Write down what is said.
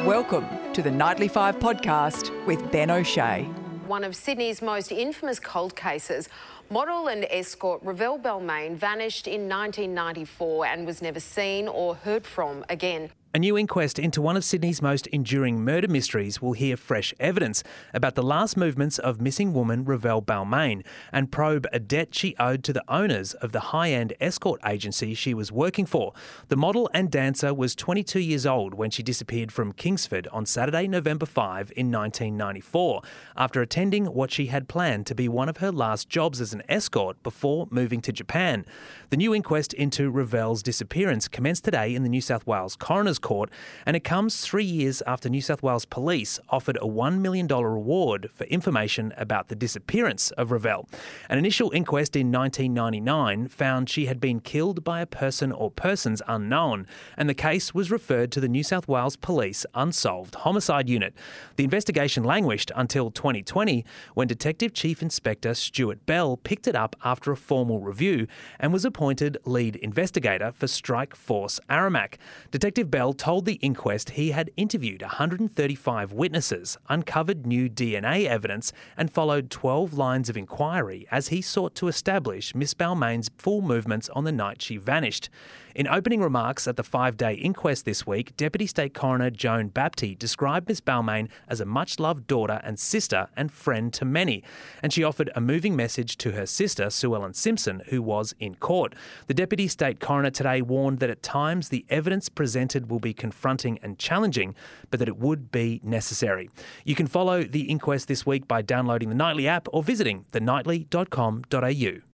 Welcome to the Nightly 5 podcast with Ben O'Shea. One of Sydney's most infamous cold cases, model and escort Ravel Balmain vanished in 1994 and was never seen or heard from again. A new inquest into one of Sydney's most enduring murder mysteries will hear fresh evidence about the last movements of missing woman Ravel Balmain and probe a debt she owed to the owners of the high-end escort agency she was working for. The model and dancer was 22 years old when she disappeared from Kingsford on Saturday, November 5 in 1994, after attending what she had planned to be one of her last jobs as an escort before moving to Japan. The new inquest into Ravel's disappearance commenced today in the New South Wales Coroner's Court, and it comes 3 years after New South Wales Police offered a $1 million reward for information about the disappearance of Ravel. An initial inquest in 1999 found she had been killed by a person or persons unknown, and the case was referred to the New South Wales Police Unsolved Homicide Unit. The investigation languished until 2020, when Detective Chief Inspector Stuart Bell picked it up after a formal review and was appointed lead investigator for Strike Force Aramac. Detective Bell told the inquest he had interviewed 135 witnesses, uncovered new DNA evidence and followed 12 lines of inquiry as he sought to establish Miss Balmain's full movements on the night she vanished. In opening remarks at the 5-day inquest this week, Deputy State Coroner Joan Baptiste described Miss Balmain as a much-loved daughter and sister and friend to many, and she offered a moving message to her sister, Sue Ellen Simpson, who was in court. The Deputy State Coroner today warned that at times the evidence presented will be confronting and challenging, but that it would be necessary. You can follow the inquest this week by downloading the Nightly app or visiting thenightly.com.au.